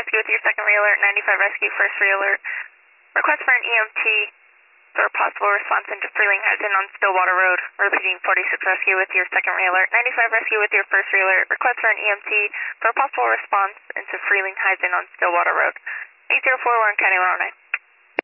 Rescue with your second re-alert, 95 Rescue, first re-alert. Request for an EMT for possible response into Freeling Hyson on Stillwater Road. Repeating 46 Rescue with your second re-alert, 95 Rescue with your first re-alert. Request for an EMT for possible response into Freeling Hyson on Stillwater Road. 8041 County 109.